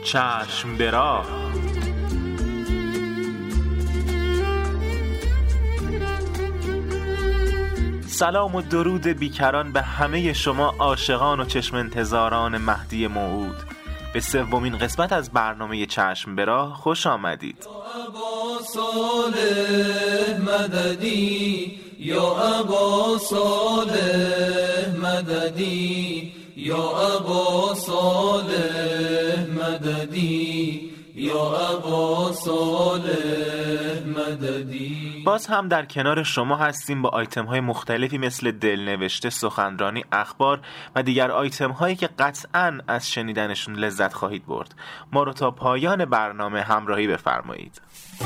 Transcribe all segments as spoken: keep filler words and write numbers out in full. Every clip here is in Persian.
چشم به راه. سلام و درود بیکران به همه شما عاشقان و چشم انتظاران مهدی موعود. به سومین قسمت از برنامه چشم به راه خوش آمدید. یا ابا صالح مددی، یا ابا صالح مددی، یا ابا صالح مددی، یا ابا صالح مددی. باز هم در کنار شما هستیم با آیتم های مختلفی مثل دلنوشته، سخنرانی، اخبار و دیگر آیتم هایی که قطعاً از شنیدنشون لذت خواهید برد. ما رو تا پایان برنامه همراهی بفرمایید.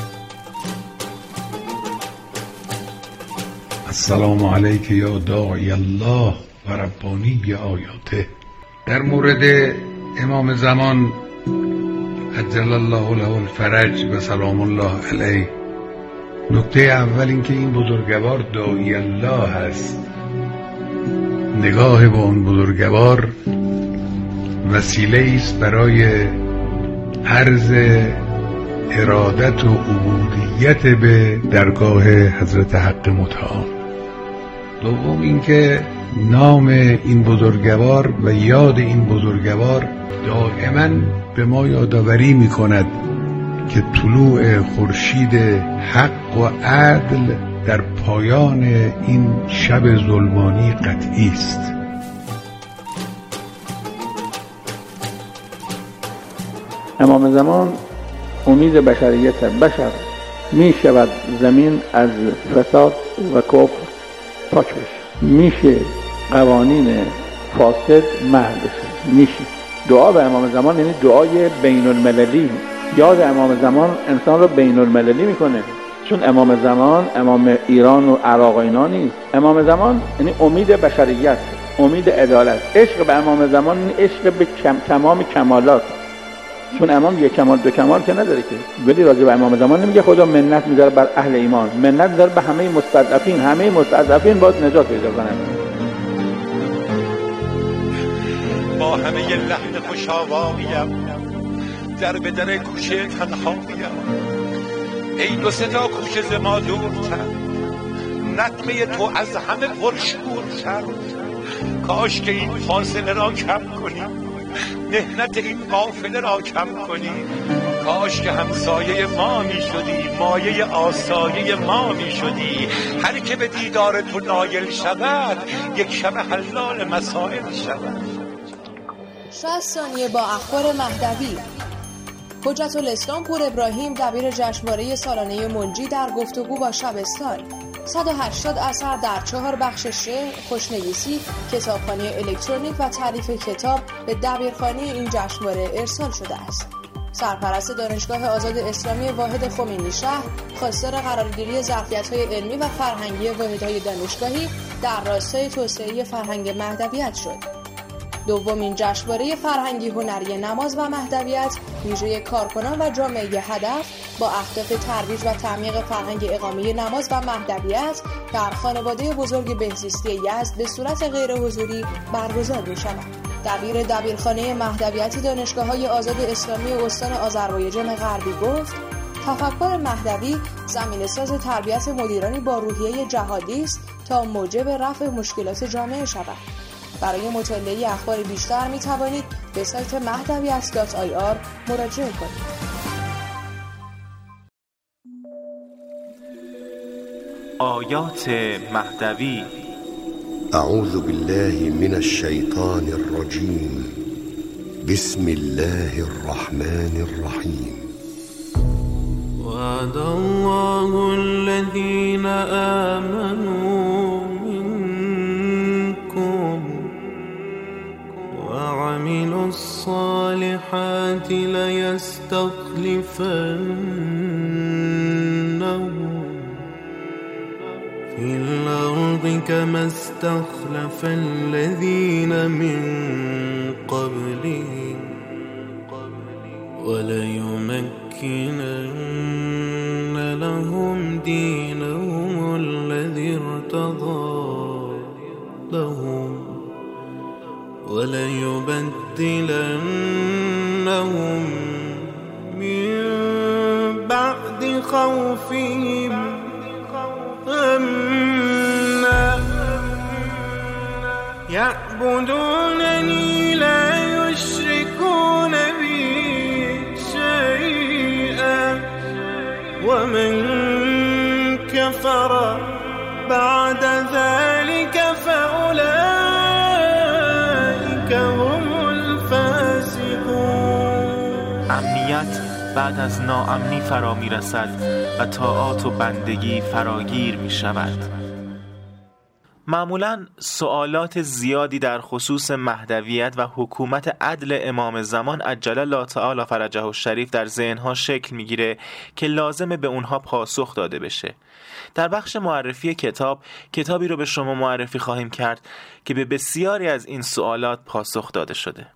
السلام علیک یا داعی الله و ربانی آیاته. در مورد امام زمان عجل الله له الفرج و سلام الله علیه، نکته اول این که این بزرگوار داعی الله هست. نگاه به اون بزرگوار وسیله است برای عرض ارادت و عبودیت به درگاه حضرت حق متعال. دوم اینکه نام این بزرگوار و یاد این بزرگوار دائما به ما یادآوری می‌کند که طلوع خورشید حق و عدل در پایان این شب ظلمانی قطعی است. امام زمان امید بشریت. بشر می شود زمین از فساد و کفر پاک بشه، میشه قوانین فاسد محو بشه، میشه. دعا به امام زمان یعنی دعای بین المللی. یاد امام زمان انسان رو بین المللی میکنه، چون امام زمان امام ایران و عراق و اینا نیست. امام زمان یعنی امید بشریت، امید عدالت. عشق به امام زمان یعنی عشق به کم تمام کمالات، چون امام یک کمال دو کمال که نداره که. ولی راجع به امام زمان نمیگه خدا منت میذاره بر اهل ایمان، منت میذاره به همه مستضعفین. همه مستضعفین باید نجات پیدا کنن. با همه لحن خوشاواییم در به در کوچه تنهاییم، ای دو سه تا کوچه ز ما دورتر، نغمه تو از همه پرشورتر. کاش که این فاصله را کم کنی، مهنت این قافله را کم کنی. کاش که همسایه ما می شدی، مایه آسایه ما می شدی. هر که به دیدار تو نایل شود، یک شب حلال مسائل شود. شصت ثانیه با اخبار مهدوی. حجت الاسلام پور ابراهیم دبیر جشنواره سالانه منجی در گفتگو با شبستان. صد و هشتاد اثر در چهار بخش شعر، خوشنویسی، کتابخوانی الکترونیک و تعریف کتاب به دبیرخانه این جشنواره ارسال شده است. سرپرست دانشگاه آزاد اسلامی واحد خمینی شهر خواستار قرارگیری ظرفیت‌های علمی و فرهنگی واحدهای دانشگاهی در راستای توسعه فرهنگ مهدویت شد. دومین جشنواره فرهنگی هنری نماز و مهدویت ویژه کارکنان و جامعه هدف با اهداف ترویج و تعمیق فرهنگ اقامه نماز و مهدویت در خانواده بزرگ بهزیستی یزد به صورت غیر حضوری برگزار می شود. دبیر دبیرخانه مهدویت دانشگاه‌های آزاد اسلامی استان آذربایجان غربی گفت تفکر مهدوی زمینه‌ساز تربیت مدیرانی با روحیه جهادی است تا موجب رفع مشکلات جامعه شود. برای مطالعه اخبار بیشتر می توانید به سایت مهدویت دات آی آر مراجعه کنید. آیات مهدوی. اعوذ بالله من الشیطان الرجیم. بسم الله الرحمن الرحیم. وعد الله الذين آمنوا وعملوا الصالحات ليستخلفنهم في الأرض كما استخلف الذين من قبلهم وليمكنن لهم دينهم الذي ارتضى لهم وليبدلنهم من بعد خوفهم أمنا يعبدونني لا يشركون بي شيئا ومن كفر بعد ذلك فأولئك هم الفاسقون. امنیت بعد از ناامنی فرا می رسد و طاعات و بندگی فراگیر می شود. معمولاً سوالات زیادی در خصوص مهدویت و حکومت عدل امام زمان عجل الله تعالی فرجه الشریف در ذهنها شکل میگیره که لازمه به اونها پاسخ داده بشه. در بخش معرفی کتاب، کتابی رو به شما معرفی خواهیم کرد که به بسیاری از این سوالات پاسخ داده شده.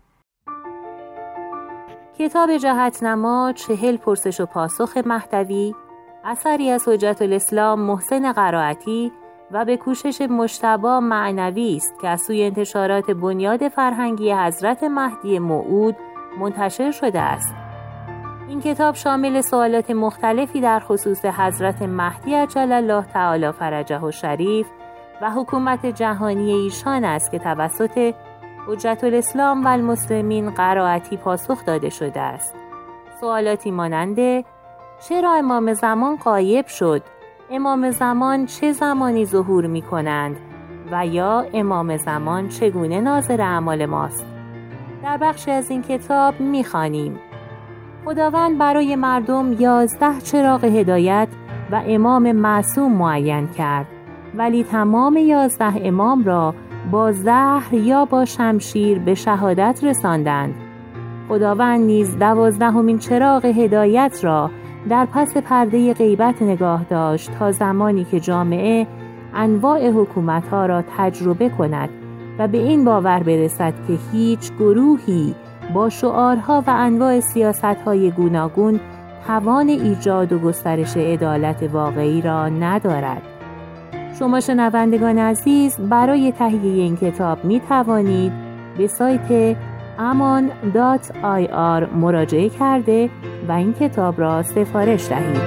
کتاب جهت‌نما چهل پرسش و پاسخ مهدوی، اثری از حجت الاسلام محسن قرائتی و به کوشش مجتبی معنوی است که از سوی انتشارات بنیاد فرهنگی حضرت مهدی موعود منتشر شده است. این کتاب شامل سوالات مختلفی در خصوص حضرت مهدی عجل الله تعالی فرجه الشریف و حکومت جهانی ایشان است که توسط حجت الاسلام و المسلمین قرائتی پاسخ داده شده است. سوالاتی مانند چرا امام زمان غایب شد؟ امام زمان چه زمانی ظهور می کنند؟ و یا امام زمان چگونه ناظر اعمال ماست؟ در بخشی از این کتاب می خوانیم: خداوند برای مردم یازده چراغ هدایت و امام معصوم معین کرد، ولی تمام یازده امام را با زهر یا با شمشیر به شهادت رساندند. خداوند نیز دوازدهمین چراغ هدایت را در پس پرده غیبت نگاه داشت تا زمانی که جامعه انواع حکومت‌ها را تجربه کند و به این باور برسد که هیچ گروهی با شعارها و انواع سیاست‌های گوناگون توان ایجاد و گسترش عدالت واقعی را ندارد. شما شنوندگان عزیز برای تهیه این کتاب می توانید به سایت امان دات آی آر مراجعه کرده و این کتاب را سفارش دهید.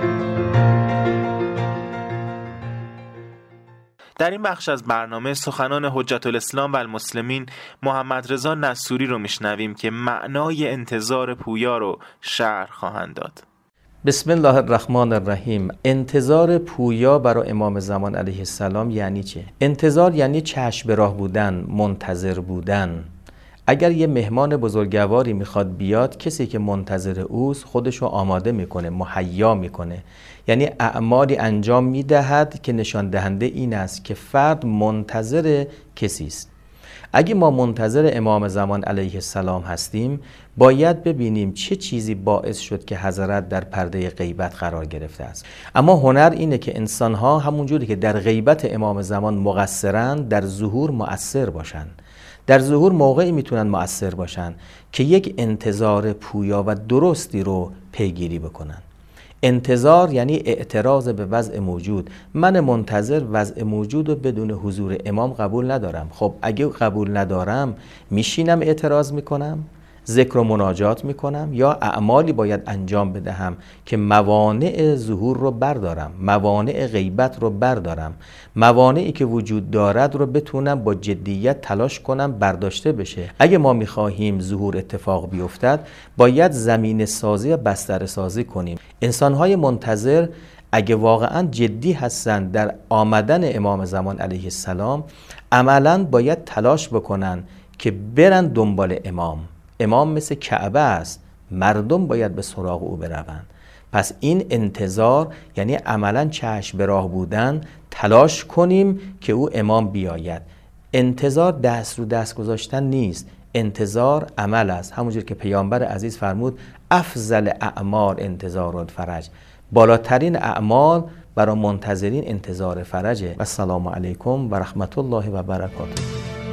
در این بخش از برنامه سخنان حجت الاسلام و المسلمین محمد رضا نصوری رو میشنویم که معنای انتظار پویا رو شرح خواهند داد. بسم الله الرحمن الرحیم. انتظار پویا برای امام زمان علیه السلام یعنی چه؟ انتظار یعنی چشم به راه بودن، منتظر بودن. اگر یه مهمان بزرگواری میخواد بیاد، کسی که منتظر اوست خودشو آماده میکنه، مهیا میکنه، یعنی اعمالی انجام میدهد که نشان دهنده این است که فرد منتظر کسی است. اگه ما منتظر امام زمان علیه السلام هستیم، باید ببینیم چه چیزی باعث شد که حضرت در پرده غیبت قرار گرفته است. اما هنر اینه که انسانها همونجوری که در غیبت امام زمان مقصرند، در ظهور مؤثر باشن. در ظهور موقعی میتونن مؤثر باشن که یک انتظار پویا و درستی رو پیگیری بکنن. انتظار یعنی اعتراض به وضع موجود. من منتظر وضع موجود رو بدون حضور امام قبول ندارم. خب اگه قبول ندارم، میشینم اعتراض میکنم، ذکر و مناجات میکنم، یا اعمالی باید انجام بدهم که موانع ظهور رو بردارم، موانع غیبت رو بردارم، موانعی که وجود دارد رو بتونم با جدیت تلاش کنم برداشته بشه. اگه ما میخواهیم ظهور اتفاق بیفتد، باید زمین سازی و بستر سازی کنیم. انسانهای منتظر اگه واقعا جدی هستند در آمدن امام زمان علیه السلام، عملا باید تلاش بکنن که برن دنبال امام. امام مثل کعبه است، مردم باید به سراغ او بروند. پس این انتظار یعنی عملا چشم به راه بودن، تلاش کنیم که او امام بیاید. انتظار دست رو دست گذاشتن نیست، انتظار عمل است. همونجور که پیامبر عزیز فرمود افضل اعمال انتظار الفرج، بالاترین اعمال برای منتظرین انتظار فرجه. السلام علیکم و رحمت الله و برکاته.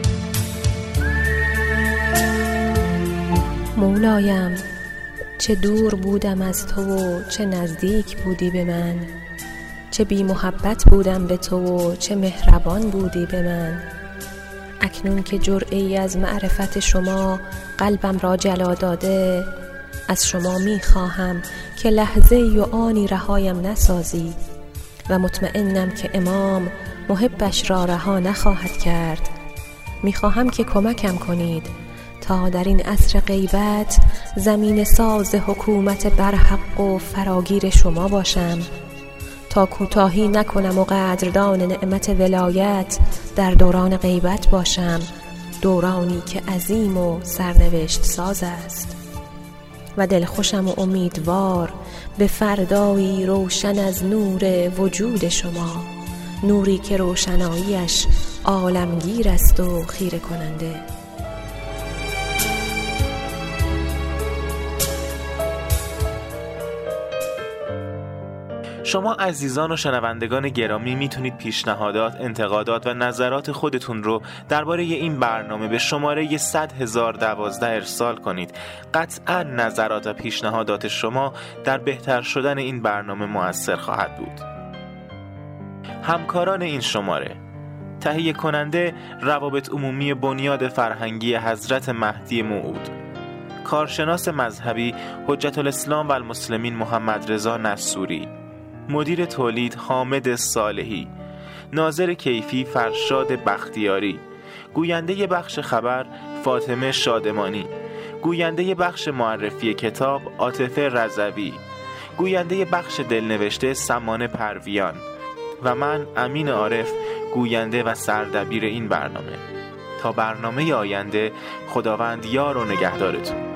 مولایم چه دور بودم از تو و چه نزدیک بودی به من، چه بی محبت بودم به تو و چه مهربان بودی به من. اکنون که جرعه‌ای از معرفت شما قلبم را جلا داده، از شما می خواهم که لحظه ی آنی رهایم نسازی و مطمئنم که امام محبش را رها نخواهد کرد. می خواهم که کمکم کنید تا در این عصر غیبت زمین ساز حکومت برحق و فراگیر شما باشم، تا کوتاهی نکنم و قدردان نعمت ولایت در دوران غیبت باشم، دورانی که عظیم و سرنوشت ساز است و دلخوشم و امیدوار به فردایی روشن از نور وجود شما، نوری که روشناییش عالمگیر است و خیره کننده. شما عزیزان و شنوندگان گرامی میتونید پیشنهادات، انتقادات و نظرات خودتون رو درباره این برنامه به شماره صد هزار دوازده ارسال کنید. قطعا نظرات و پیشنهادات شما در بهتر شدن این برنامه مؤثر خواهد بود. همکاران این شماره: تهیه کننده روابط عمومی بنیاد فرهنگی حضرت مهدی موعود، کارشناس مذهبی حجت الاسلام و المسلمین محمد رضا نصوری، مدیر تولید حامد صالحی، ناظر کیفی فرشاد بختیاری، گوینده بخش خبر فاطمه شادمانی، گوینده بخش معرفی کتاب عاطفه رضوی، گوینده بخش دلنوشته سمانه پرویان و من امین عارف، گوینده و سردبیر این برنامه. تا برنامه آینده، خداوند یار و نگهدارتون.